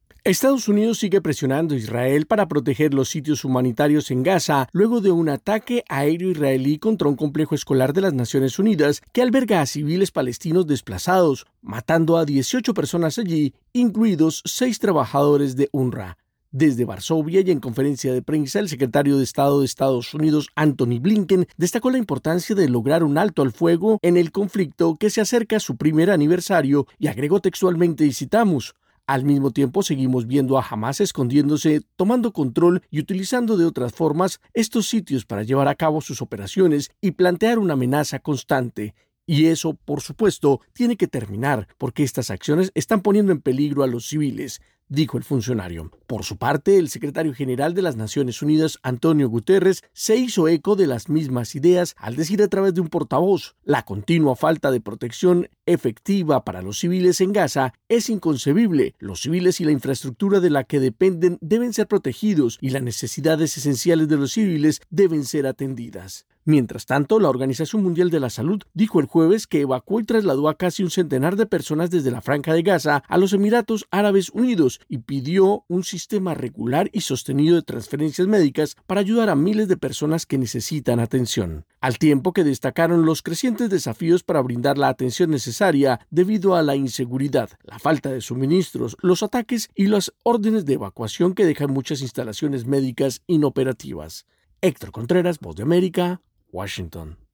Estados Unidos sigue presionando a Israel para proteger los sitios humanitarios en Gaza luego de un ataque aéreo israelí contra un complejo escolar de las Naciones Unidas que alberga a civiles palestinos desplazados, matando a 18 personas allí, incluidos 6 trabajadores de UNRWA. Desde Varsovia y en conferencia de prensa, el secretario de Estado de Estados Unidos, Antony Blinken, destacó la importancia de lograr un alto al fuego en el conflicto que se acerca a su primer aniversario y agregó textualmente, y citamos: al mismo tiempo, seguimos viendo a Hamás escondiéndose, tomando control y utilizando de otras formas estos sitios para llevar a cabo sus operaciones y plantear una amenaza constante. Y eso, por supuesto, tiene que terminar, porque estas acciones están poniendo en peligro a los civiles, dijo el funcionario. Por su parte, el secretario general de las Naciones Unidas, Antonio Guterres, se hizo eco de las mismas ideas al decir a través de un portavoz: la continua falta de protección efectiva para los civiles en Gaza es inconcebible. Los civiles y la infraestructura de la que dependen deben ser protegidos y las necesidades esenciales de los civiles deben ser atendidas. Mientras tanto, la Organización Mundial de la Salud dijo el jueves que evacuó y trasladó a casi un centenar de personas desde la Franja de Gaza a los Emiratos Árabes Unidos y pidió un sistema regular y sostenido de transferencias médicas para ayudar a miles de personas que necesitan atención. Al tiempo que destacaron los crecientes desafíos para brindar la atención necesaria debido a la inseguridad, la falta de suministros, los ataques y las órdenes de evacuación que dejan muchas instalaciones médicas inoperativas. Héctor Contreras, Voz de América, Washington.